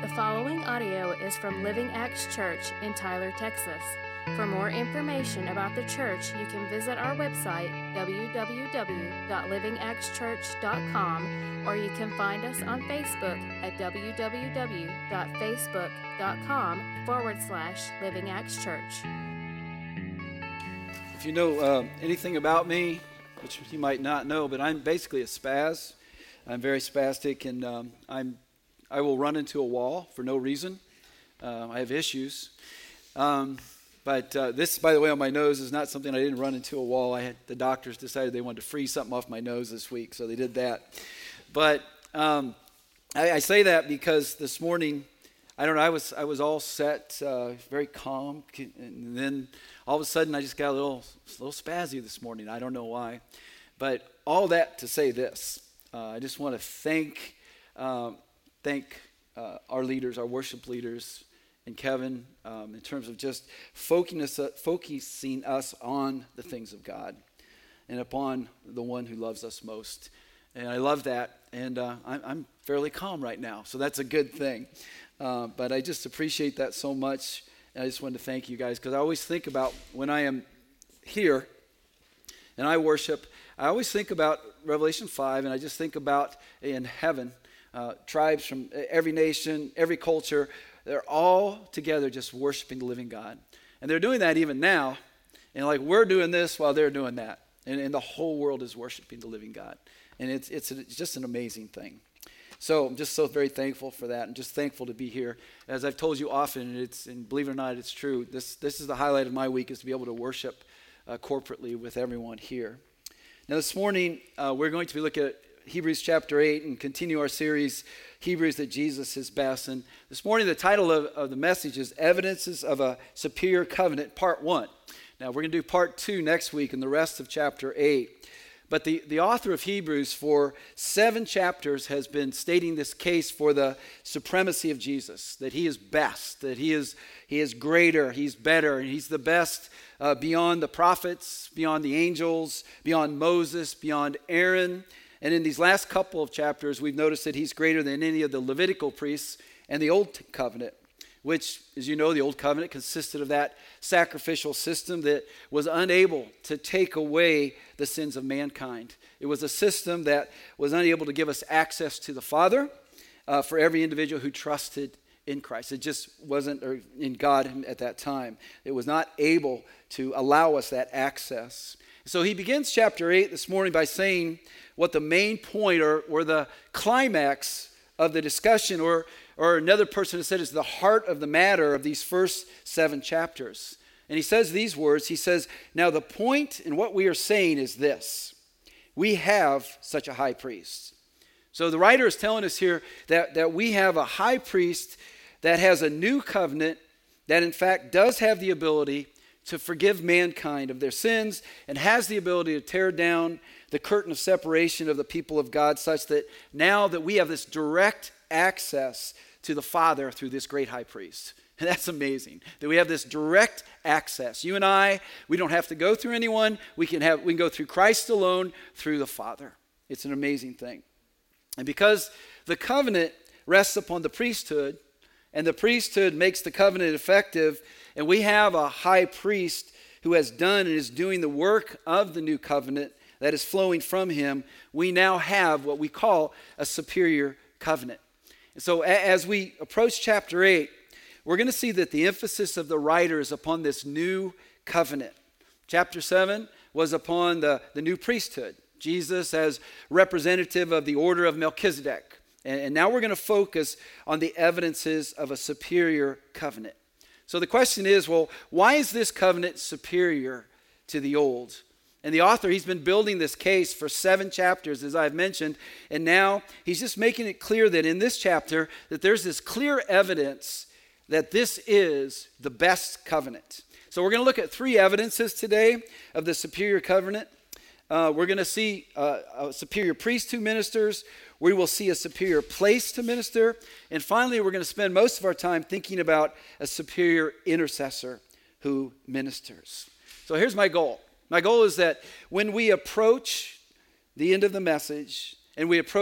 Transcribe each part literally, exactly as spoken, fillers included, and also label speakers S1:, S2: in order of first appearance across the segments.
S1: The following audio is from Living Acts Church in Tyler, Texas. For more information about the church, you can visit our website, w w w dot living acts church dot com, or you can find us on Facebook at w w w dot facebook dot com forward slash Living Acts Church.
S2: If you know uh, anything about me, which you might not know, but I'm basically a spaz. I'm very spastic, and um, I'm I will run into a wall for no reason. Uh, I have issues. Um, but uh, this, by the way, on my nose is not something I didn't run into a wall. I had the doctors decided they wanted to freeze something off my nose this week, so they did that. But um, I, I say that because this morning, I don't know, I was I was all set, uh, very calm, and then all of a sudden I just got a little a little spazzy this morning. I don't know why, but all that to say this. Uh, I just want to thank um, thank uh, our leaders, our worship leaders, and Kevin um, in terms of just focusing us, uh, focusing us on the things of God and upon the one who loves us most. And I love that, and uh, I'm, I'm fairly calm right now, so that's a good thing. Uh, but I just appreciate that so much, and I just wanted to thank you guys, because I always think about when I am here and I worship, I always think about Revelation five, and I just think about in heaven, uh, tribes from every nation, every culture, they're all together just worshiping the living God. And they're doing that even now, and like we're doing this while they're doing that. And, and the whole world is worshiping the living God. And it's, it's, it's just an amazing thing. So I'm just so very thankful for that, and just thankful to be here. As I've told you often, and, it's, and believe it or not, it's true, this, this is the highlight of my week, is to be able to worship uh, corporately with everyone here. Now this morning, uh, we're going to be looking at Hebrews chapter eight and continue our series, Hebrews That Jesus Is Best. And this morning, the title of, of the message is Evidences of a Superior Covenant, Part one. Now we're going to do Part two next week and the rest of chapter eight. But the, the author of Hebrews for seven chapters has been stating this case for the supremacy of Jesus, that he is best, that he is, he is greater, he's better, and he's the best uh, beyond the prophets, beyond the angels, beyond Moses, beyond Aaron. And in these last couple of chapters, we've noticed that he's greater than any of the Levitical priests and the Old Covenant, which, as you know, the Old Covenant consisted of that sacrificial system that was unable to take away the sins of mankind. It was a system that was unable to give us access to the Father uh, for every individual who trusted in Christ. It just wasn't, or in God at that time. It was not able to allow us that access. So he begins chapter eight this morning by saying what the main point or, or the climax of the discussion, or or another person has said is the heart of the matter of these first seven chapters. And he says these words, he says, now the point in what we are saying is this: we have such a high priest. So the writer is telling us here that, that we have a high priest that has a new covenant, that in fact does have the ability to forgive mankind of their sins, and has the ability to tear down the curtain of separation of the people of God, such that now that we have this direct access to the Father through this great high priest. And that's amazing, that we have this direct access. You and I, we don't have to go through anyone. We can have we can go through Christ alone, through the Father. It's an amazing thing. And because the covenant rests upon the priesthood, and the priesthood makes the covenant effective, and we have a high priest who has done and is doing the work of the new covenant that is flowing from him, we now have what we call a superior covenant. And so as we approach chapter eight, we're going to see that the emphasis of the writer is upon this new covenant. Chapter seven was upon the, the new priesthood, Jesus as representative of the order of Melchizedek. And, and now we're going to focus on the evidences of a superior covenant. So the question is, well, why is this covenant superior to the old? And the author, he's been building this case for seven chapters, as I've mentioned, and now he's just making it clear that in this chapter that there's this clear evidence that this is the best covenant. So we're going to look at three evidences today of the superior covenant. Uh, we're going to see uh, a superior priest who ministers. We will see a superior place to minister. And finally, we're going to spend most of our time thinking about a superior intercessor who ministers. So here's my goal. My goal is that when we approach the end of the message and we approach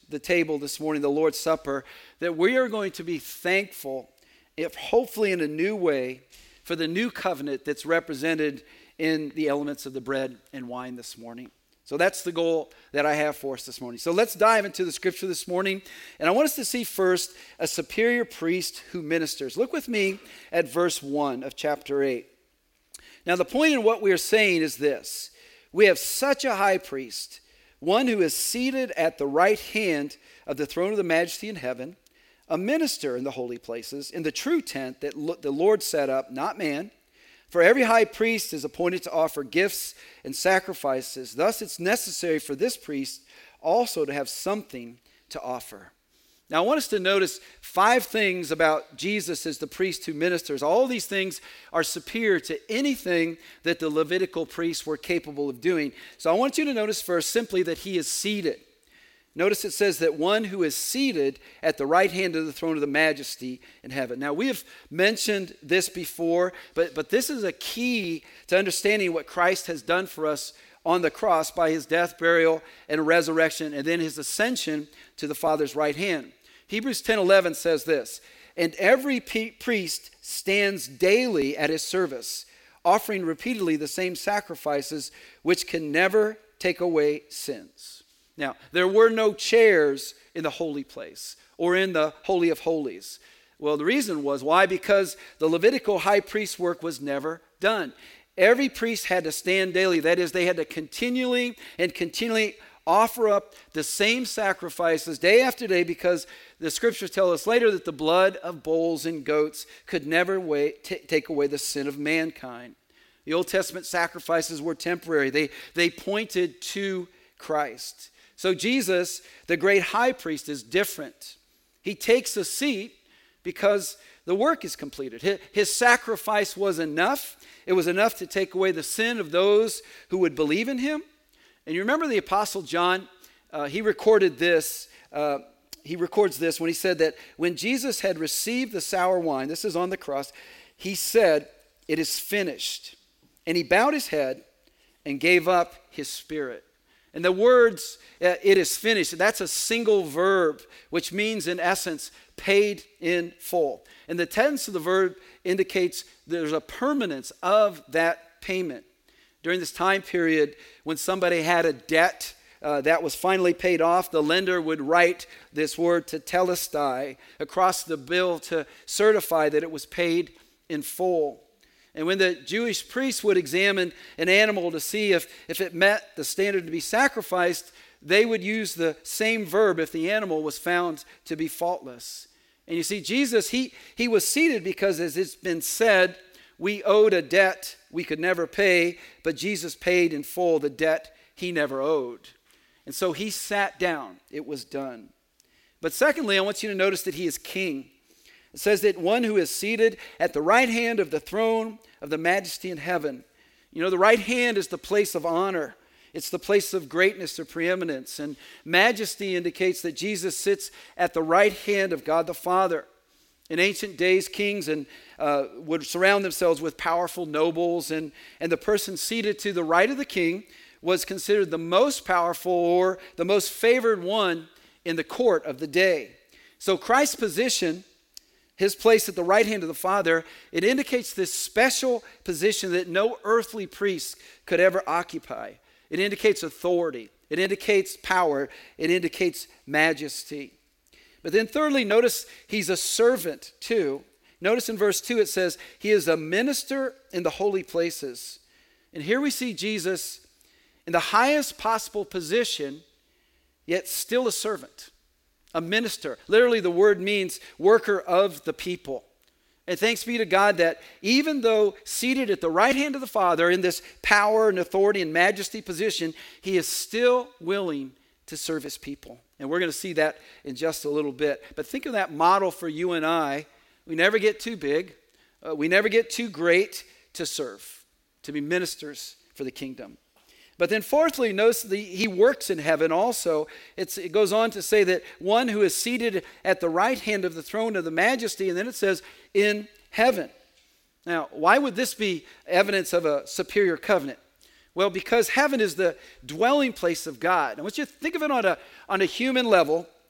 S2: the table this morning, the Lord's Supper, that we are going to be thankful, if hopefully in a new way, for the new covenant that's represented in the elements of the bread and wine this morning. So that's the goal that I have for us this morning. So let's dive into the scripture this morning. And I want us to see first a superior priest who ministers. Look with me at verse one of chapter eight. Now the point in what we are saying is this. We have such a high priest, one who is seated at the right hand of the throne of the majesty in heaven, a minister in the holy places, in the true tent that the Lord set up, not man. For every high priest is appointed to offer gifts and sacrifices. Thus it's necessary for this priest also to have something to offer. Now I want us to notice five things about Jesus as the priest who ministers. All these things are superior to anything that the Levitical priests were capable of doing. So I want you to notice first simply that he is seated. Notice it says that one who is seated at the right hand of the throne of the majesty in heaven. Now, we have mentioned this before, but, but this is a key to understanding what Christ has done for us on the cross by his death, burial, and resurrection, and then his ascension to the Father's right hand. Hebrews ten eleven says this, and every priest stands daily at his service, offering repeatedly the same sacrifices which can never take away sins. Now, there were no chairs in the holy place or in the Holy of Holies. Well, the reason was why? Because the Levitical high priest work was never done. Every priest had to stand daily. That is, they had to continually and continually offer up the same sacrifices day after day, because the scriptures tell us later that the blood of bulls and goats could never wait, t- take away the sin of mankind. The Old Testament sacrifices were temporary. They, they pointed to Christ. So Jesus, the great high priest, is different. He takes a seat because the work is completed. His, his sacrifice was enough. It was enough to take away the sin of those who would believe in him. And you remember the Apostle John, uh, he recorded this, uh, he records this when he said that when Jesus had received the sour wine, this is on the cross, he said, "It is finished." And he bowed his head and gave up his spirit. And the words, uh, "it is finished," that's a single verb, which means in essence, paid in full. And the tense of the verb indicates there's a permanence of that payment. During this time period, when somebody had a debt uh, that was finally paid off, the lender would write this word tetelestai across the bill to certify that it was paid in full. And when the Jewish priests would examine an animal to see if, if it met the standard to be sacrificed, they would use the same verb if the animal was found to be faultless. And you see, Jesus, he, he was seated because, as it's been said, we owed a debt we could never pay, but Jesus paid in full the debt he never owed. And so he sat down. It was done. But secondly, I want you to notice that he is king. It says that one who is seated at the right hand of the throne of the majesty in heaven. You know, the right hand is the place of honor. It's the place of greatness or preeminence. And majesty indicates that Jesus sits at the right hand of God the Father. In ancient days, kings and uh, would surround themselves with powerful nobles, and, and the person seated to the right of the king was considered the most powerful or the most favored one in the court of the day. So Christ's position, his place at the right hand of the Father, it indicates this special position that no earthly priest could ever occupy. It indicates authority. It indicates power. It indicates majesty. But then thirdly, notice he's a servant too. Notice in verse two it says, he is a minister in the holy places. And here we see Jesus in the highest possible position, yet still a servant. A minister. Literally, the word means worker of the people. And thanks be to God that even though seated at the right hand of the Father in this power and authority and majesty position, he is still willing to serve his people. And we're going to see that in just a little bit. But think of that model for you and I. We never get too big. Uh, we never get too great to serve, to be ministers for the kingdom. But then fourthly, notice the, he works in heaven also. It's, it goes on to say that one who is seated at the right hand of the throne of the majesty, and then it says, in heaven. Now, why would this be evidence of a superior covenant? Well, because heaven is the dwelling place of God. I want you to think of it on a, on a human level.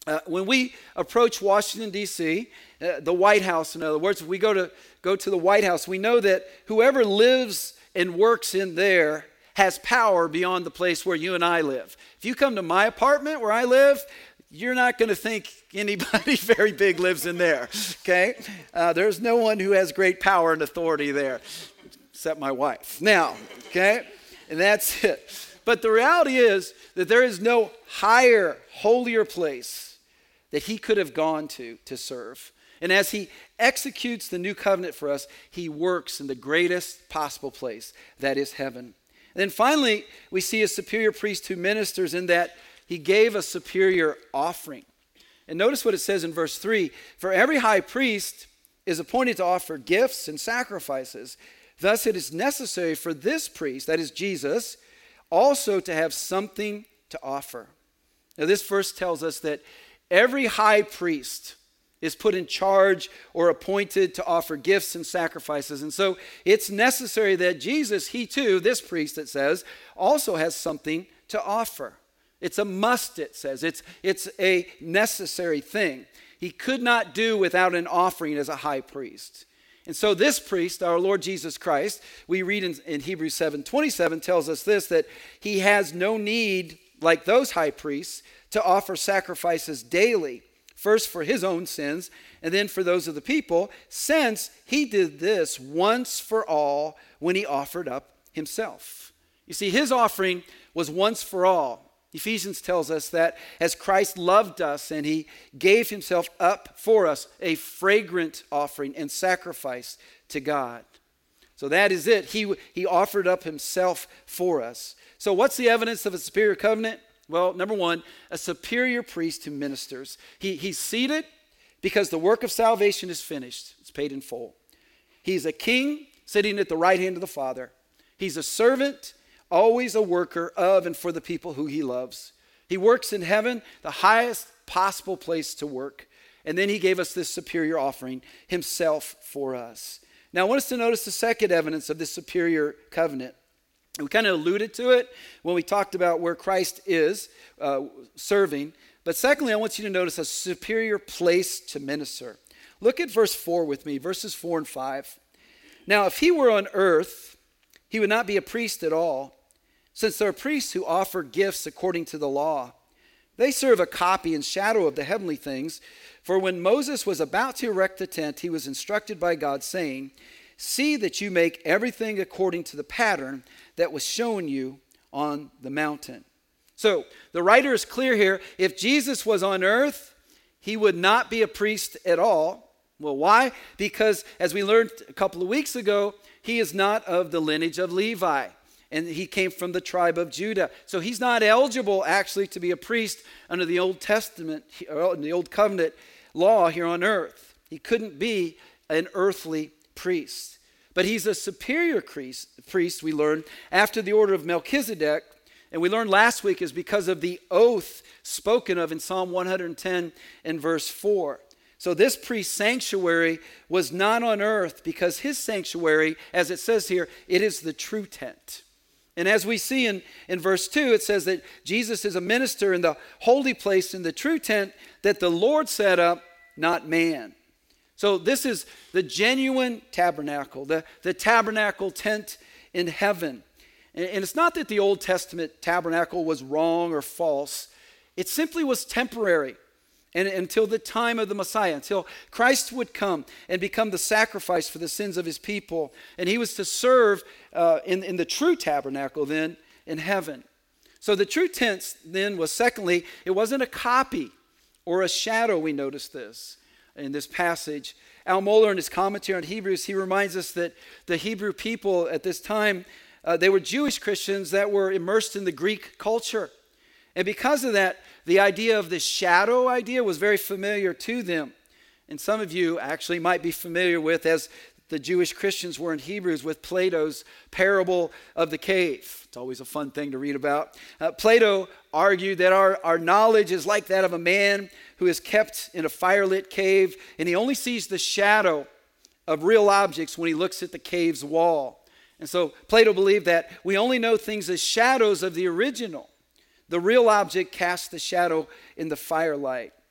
S2: Uh, when we approach Washington, D C, uh, the White House, in other words, if we go to go to the White House, we know that whoever lives and works in there has power beyond the place where you and I live. If you come to my apartment where I live, you're not going to think anybody very big lives in there, okay? Uh, there's no one who has great power and authority there, except my wife. Now, okay? And that's it. But the reality is that there is no higher, holier place that he could have gone to to serve. And as he executes the new covenant for us, he works in the greatest possible place, that is heaven. And then finally, we see a superior priest who ministers in that he gave a superior offering. And notice what it says in verse three. For every high priest is appointed to offer gifts and sacrifices. Thus it is necessary for this priest, that is Jesus, also to have something to offer. Now this verse tells us that every high priest is put in charge or appointed to offer gifts and sacrifices. And so it's necessary that Jesus, he too, this priest, it says, also has something to offer. It's a must, it says. It's, it's a necessary thing. He could not do without an offering as a high priest. And so this priest, our Lord Jesus Christ, we read in, in Hebrews seven twenty-seven, tells us this, that he has no need, like those high priests, to offer sacrifices daily, first for his own sins, and then for those of the people, since he did this once for all when he offered up himself. You see, his offering was once for all. Ephesians tells us that as Christ loved us and he gave himself up for us, a fragrant offering and sacrifice to God. So that is it. He, he offered up himself for us. So what's the evidence of a superior covenant? Well, number one, a superior priest who ministers. He, he's seated because the work of salvation is finished. It's paid in full. He's a king sitting at the right hand of the Father. He's a servant, always a worker of and for the people who he loves. He works in heaven, the highest possible place to work. And then he gave us this superior offering, himself for us. Now, I want us to notice the second evidence of this superior covenant. We kind of alluded to it when we talked about where Christ is uh, serving. But secondly, I want you to notice a superior place to minister. Look at verse four with me, verses four and five. Now, if he were on earth, he would not be a priest at all, since there are priests who offer gifts according to the law. They serve a copy and shadow of the heavenly things. For when Moses was about to erect the tent, he was instructed by God, saying, see that you make everything according to the pattern that was shown you on the mountain. So the writer is clear here. If Jesus was on earth, he would not be a priest at all. Well, why? Because as we learned a couple of weeks ago, he is not of the lineage of Levi, and he came from the tribe of Judah. So he's not eligible actually to be a priest under the Old Testament, or the Old Covenant law here on earth. He couldn't be an earthly priest. But he's a superior priest, priest, we learned, after the order of Melchizedek. And we learned last week is because of the oath spoken of in Psalm one hundred ten and verse four. So this priest's sanctuary was not on earth because his sanctuary, as it says here, it is the true tent. And as we see in, in verse two, it says that Jesus is a minister in the holy place in the true tent that the Lord set up, not man. So this is the genuine tabernacle, the, the tabernacle tent in heaven. And, and it's not that the Old Testament tabernacle was wrong or false. It simply was temporary. And until the time of the Messiah, until Christ would come and become the sacrifice for the sins of his people. And he was to serve uh, in, in the true tabernacle then in heaven. So the true tent then was, secondly, it wasn't a copy or a shadow. We notice this in this passage. Al Mohler, in his commentary on Hebrews, he reminds us that the Hebrew people at this time, uh, they were Jewish Christians that were immersed in the Greek culture. And because of that, the idea of the shadow idea was very familiar to them. And some of you actually might be familiar with, as the Jewish Christians were in Hebrews, with Plato's parable of the cave. It's always a fun thing to read about. Uh, Plato argued that our, our knowledge is like that of a man who is kept in a firelit cave, and he only sees the shadow of real objects when he looks at the cave's wall. And so Plato believed that we only know things as shadows of the original. The real object casts the shadow in the firelight.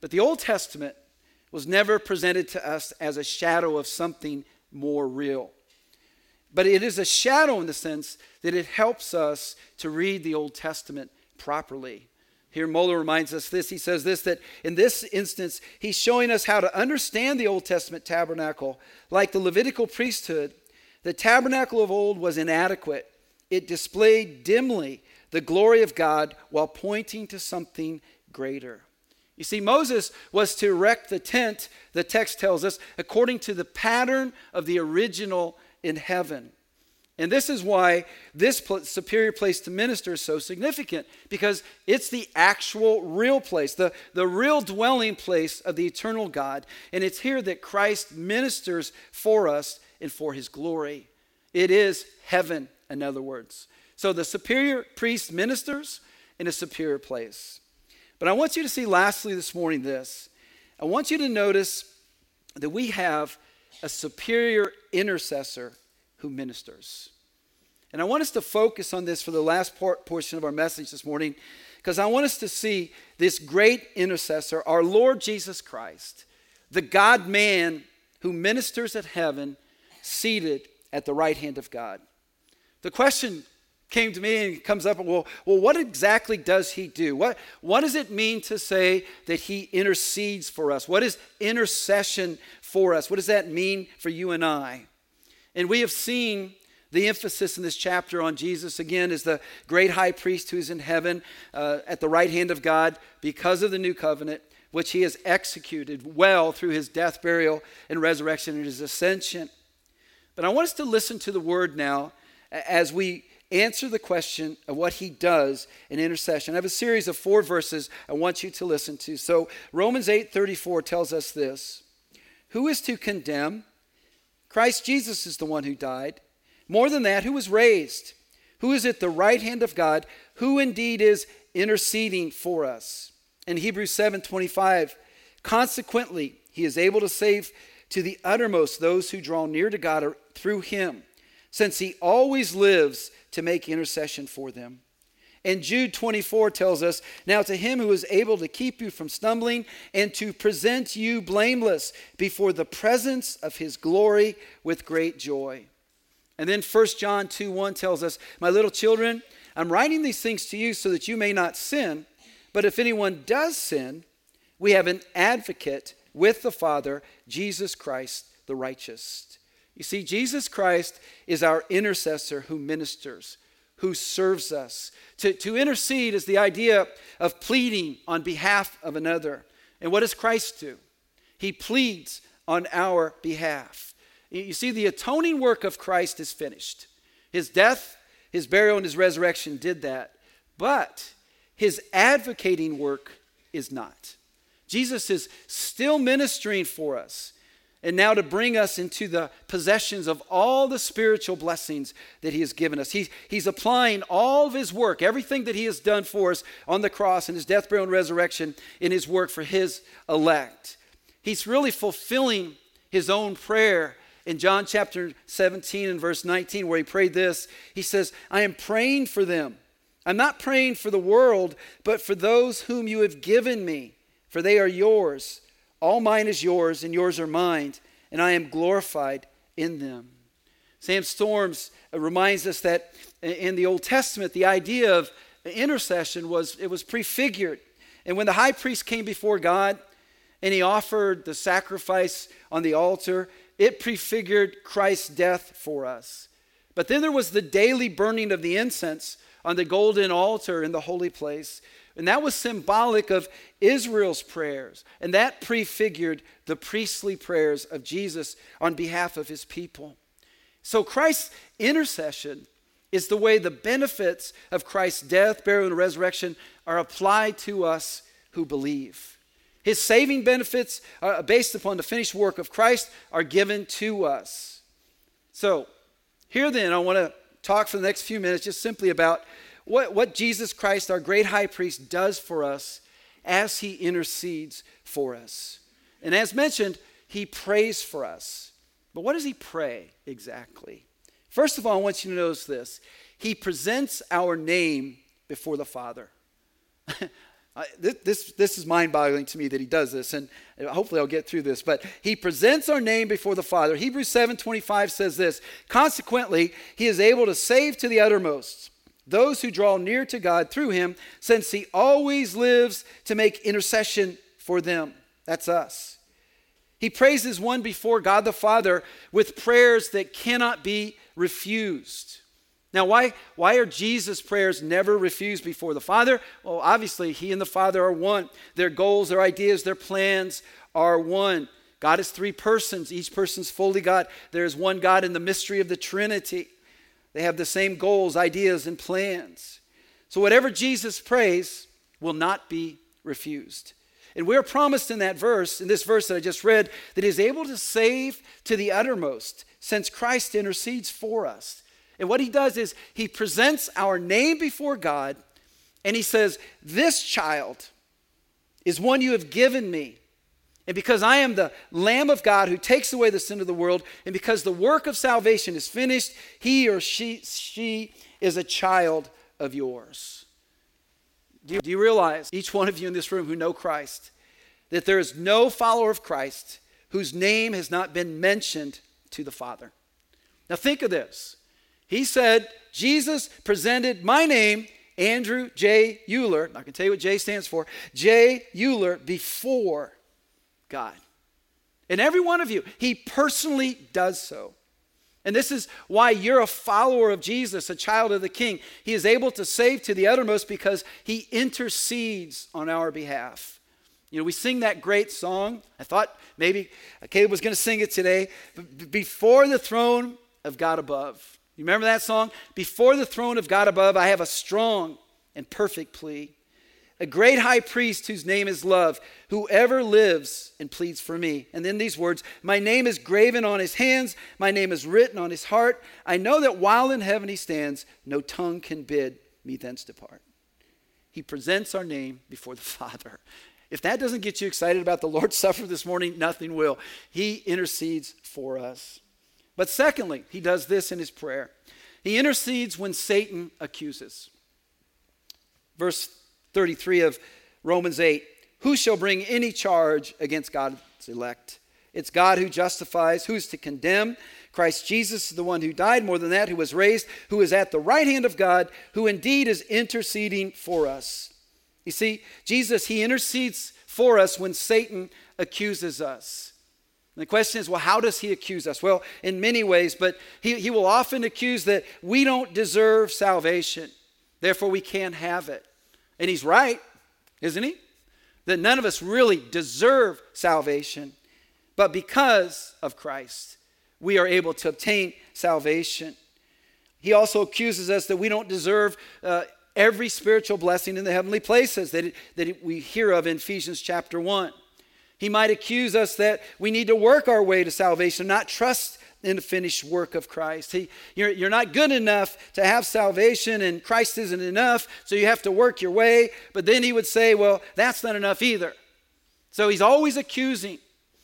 S2: But the Old Testament was never presented to us as a shadow of something more real. But it is a shadow in the sense that it helps us to read the Old Testament properly. Here Moeller reminds us this. He says this, that in this instance, he's showing us how to understand the Old Testament tabernacle. Like the Levitical priesthood, the tabernacle of old was inadequate. It displayed dimly the glory of God while pointing to something greater. You see, Moses was to erect the tent, the text tells us, according to the pattern of the original in heaven. And this is why this superior place to minister is so significant, because it's the actual real place, the, the real dwelling place of the eternal God. And it's here that Christ ministers for us and for his glory. It is heaven, in other words. So the superior priest ministers in a superior place. But I want you to see lastly this morning this. I want you to notice that we have a superior intercessor who ministers. And I want us to focus on this for the last part, portion of our message this morning, because I want us to see this great intercessor, our Lord Jesus Christ, the God-man who ministers at heaven, seated at the right hand of God. The question came to me and it comes up, well, well, what exactly does he do? What, what does it mean to say that he intercedes for us? What is intercession for us? What does that mean for you and I? And we have seen the emphasis in this chapter on Jesus, again, as the great high priest who's in heaven uh, at the right hand of God because of the new covenant, which he has executed well through his death, burial, and resurrection and his ascension. But I want us to listen to the word now as we answer the question of what he does in intercession. I have a series of four verses I want you to listen to. So Romans eight thirty-four tells us this: who is to condemn? Christ Jesus is the one who died. More than that, who was raised? Who is at the right hand of God, who indeed is interceding for us? In Hebrews seven twenty-five, consequently, he is able to save to the uttermost those who draw near to God through him, since he always lives to make intercession for them. And Jude twenty-four tells us, now to him who is able to keep you from stumbling and to present you blameless before the presence of his glory with great joy. And then First John two one tells us, my little children, I'm writing these things to you so that you may not sin. But if anyone does sin, we have an advocate with the Father, Jesus Christ the righteous. You see, Jesus Christ is our intercessor who ministers, who serves us. To, to intercede is the idea of pleading on behalf of another. And what does Christ do? He pleads on our behalf. You see, the atoning work of Christ is finished. His death, his burial, and his resurrection did that. But his advocating work is not. Jesus is still ministering for us, and now to bring us into the possessions of all the spiritual blessings that he has given us. He, he's applying all of his work, everything that he has done for us on the cross and his death, burial, and resurrection in his work for his elect. He's really fulfilling his own prayer in John chapter seventeen and verse nineteen, where he prayed this. He says, I am praying for them. I'm not praying for the world, but for those whom you have given me, for they are yours. All mine is yours, and yours are mine, and I am glorified in them. Sam Storms reminds us that in the Old Testament, the idea of intercession was, it was prefigured. And when the high priest came before God and he offered the sacrifice on the altar, it prefigured Christ's death for us. But then there was the daily burning of the incense on the golden altar in the holy place. And that was symbolic of Israel's prayers. And that prefigured the priestly prayers of Jesus on behalf of his people. So Christ's intercession is the way the benefits of Christ's death, burial, and resurrection are applied to us who believe. His saving benefits, uh, based upon the finished work of Christ, are given to us. So here then, I want to talk for the next few minutes just simply about What, what Jesus Christ, our great high priest, does for us as he intercedes for us. And as mentioned, he prays for us. But what does he pray exactly? First of all, I want you to notice this. He presents our name before the Father. I, this, this, this is mind-boggling to me that he does this, and hopefully I'll get through this. But he presents our name before the Father. Hebrews seven twenty-five says this, consequently, he is able to save to the uttermost those who draw near to God through him, since he always lives to make intercession for them. That's us. He praises one before God the Father with prayers that cannot be refused. Now, why, why are Jesus' prayers never refused before the Father? Well, obviously, he and the Father are one. Their goals, their ideas, their plans are one. God is three persons. Each person's fully God. There is one God in the mystery of the Trinity. They have the same goals, ideas, and plans. So whatever Jesus prays will not be refused. And we're promised in that verse, in this verse that I just read, that he is able to save to the uttermost, since Christ intercedes for us. And what he does is he presents our name before God, and he says, this child is one you have given me. And because I am the Lamb of God who takes away the sin of the world, and because the work of salvation is finished, he or she, she is a child of yours. Do you, do you realize, each one of you in this room who know Christ, that there is no follower of Christ whose name has not been mentioned to the Father? Now think of this. He said, Jesus presented my name, Andrew J. Euler, I can tell you what J stands for, J. Euler, before God. And every one of you, he personally does so. And this is why you're a follower of Jesus, a child of the King. He is able to save to the uttermost because he intercedes on our behalf. You know, we sing that great song. I thought maybe Caleb was going to sing it today. Before the throne of God above. You remember that song? Before the throne of God above, I have a strong and perfect plea. A great high priest whose name is love, whoever lives and pleads for me. And then these words, my name is graven on his hands, my name is written on his heart. I know that while in heaven he stands, no tongue can bid me thence depart. He presents our name before the Father. If that doesn't get you excited about the Lord's Supper this morning, nothing will. He intercedes for us. But secondly, he does this in his prayer. He intercedes when Satan accuses. Verse thirty-three of Romans eight, who shall bring any charge against God's elect? It's God who justifies. Who's to condemn? Christ Jesus is the one who died, more than that, who was raised, who is at the right hand of God, who indeed is interceding for us. You see, Jesus, he intercedes for us when Satan accuses us. And the question is, well, how does he accuse us? Well, in many ways, but he, he will often accuse that we don't deserve salvation. Therefore, we can't have it. And he's right, isn't he? That none of us really deserve salvation. But because of Christ, we are able to obtain salvation. He also accuses us that we don't deserve uh, every spiritual blessing in the heavenly places that, it, that we hear of in Ephesians chapter one. He might accuse us that we need to work our way to salvation, not trust in the finished work of Christ. He, you're, you're not good enough to have salvation, and Christ isn't enough, so you have to work your way. But then he would say, well, that's not enough either. So he's always accusing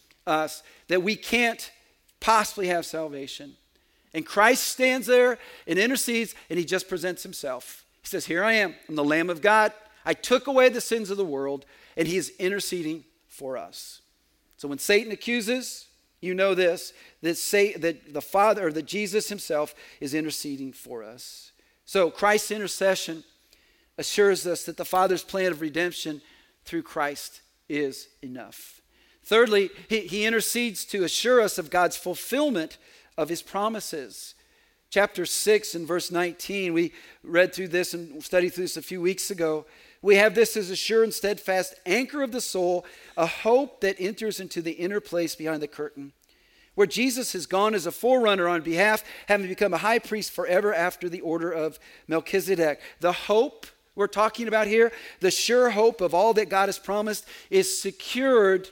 S2: us that we can't possibly have salvation. And Christ stands there and intercedes, and he just presents himself. He says, here I am. I'm the Lamb of God. I took away the sins of the world, and he is interceding for us. So when Satan accuses, you know this, that, say, that the Father, or that Jesus himself is interceding for us. So Christ's intercession assures us that the Father's plan of redemption through Christ is enough. Thirdly, he, he intercedes to assure us of God's fulfillment of his promises. Chapter six and verse nineteen, we read through this and studied through this a few weeks ago. We have this as a sure and steadfast anchor of the soul, a hope that enters into the inner place behind the curtain, where Jesus has gone as a forerunner on behalf, having become a high priest forever after the order of Melchizedek. The hope we're talking about here, the sure hope of all that God has promised, is secured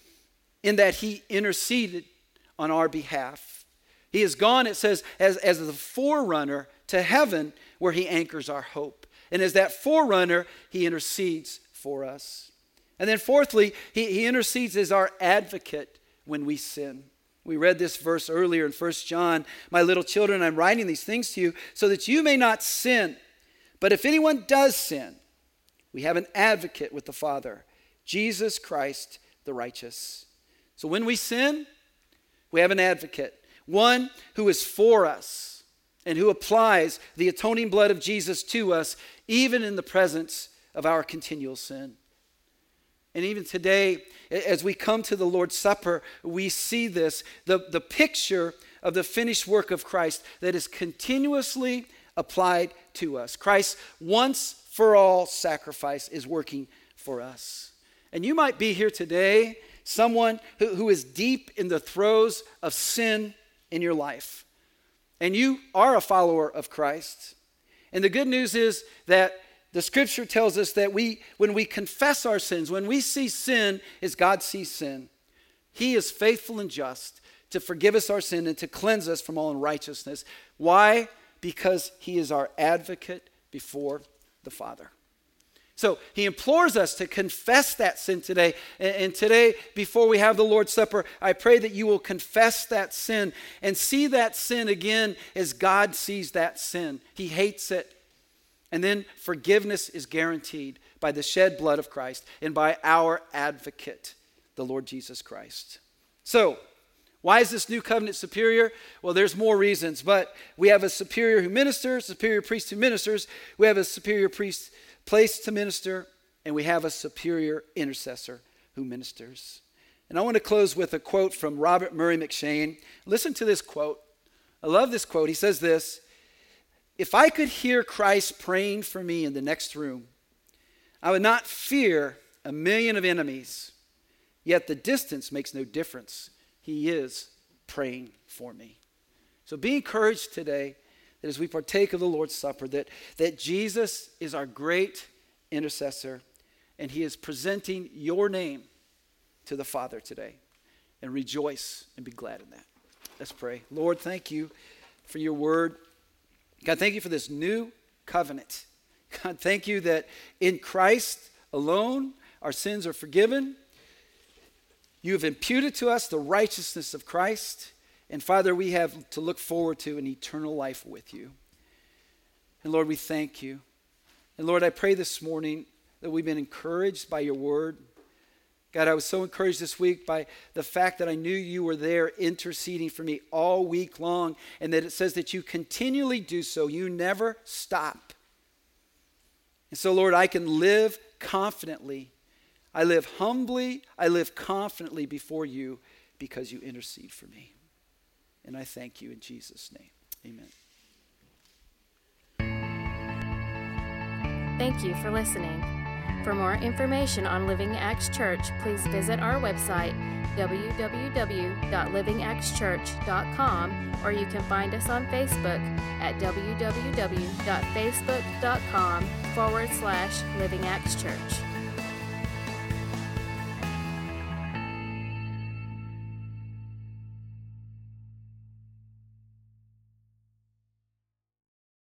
S2: in that he interceded on our behalf. He has gone, it says, as, as the forerunner to heaven, where he anchors our hope. And as that forerunner, he intercedes for us. And then fourthly, he, he intercedes as our advocate when we sin. We read this verse earlier in First John. My little children, I'm writing these things to you so that you may not sin. But if anyone does sin, We have an advocate with the Father, Jesus Christ the righteous. So when we sin, we have an advocate, one who is for us and who applies the atoning blood of Jesus to us, even in the presence of our continual sin. And even today, as we come to the Lord's Supper, we see this, the, the picture of the finished work of Christ that is continuously applied to us. Christ's once for all sacrifice is working for us. And you might be here today, someone who, who is deep in the throes of sin in your life. And you are a follower of Christ. And the good news is that the scripture tells us that we, when we confess our sins, when we see sin as God sees sin, he is faithful and just to forgive us our sin and to cleanse us from all unrighteousness. Why? Because he is our advocate before the Father. So he implores us to confess that sin today. And today, before we have the Lord's Supper, I pray that you will confess that sin and see that sin again as God sees that sin. He hates it. And then forgiveness is guaranteed by the shed blood of Christ and by our advocate, the Lord Jesus Christ. So, why is this new covenant superior? Well, there's more reasons, but we have a superior who ministers, superior priest who ministers, we have a superior priest placed to minister, and we have a superior intercessor who ministers. And I want to close with a quote from Robert Murray McCheyne. Listen to this quote. I love this quote. He says this: "If I could hear Christ praying for me in the next room, I would not fear a million of enemies, yet the distance makes no difference. He is praying for me." So be encouraged today that as we partake of the Lord's Supper, that, that Jesus is our great intercessor, and he is presenting your name to the Father today. And rejoice and be glad in that. Let's pray. Lord, thank you for your word. God, thank you for this new covenant. God, thank you that in Christ alone our sins are forgiven. You have imputed to us the righteousness of Christ. And Father, we have to look forward to an eternal life with you. And Lord, we thank you. And Lord, I pray this morning that we've been encouraged by your word. God, I was so encouraged this week by the fact that I knew you were there interceding for me all week long, and that it says that you continually do so. You never stop. And so, Lord, I can live confidently. I live humbly. I live confidently before you because you intercede for me. And I thank you in Jesus' name. Amen.
S1: Thank you for listening. For more information on Living Acts Church, please visit our website, w w w dot living acts church dot com, or you can find us on Facebook at w w w dot facebook dot com forward slash Living Acts Church.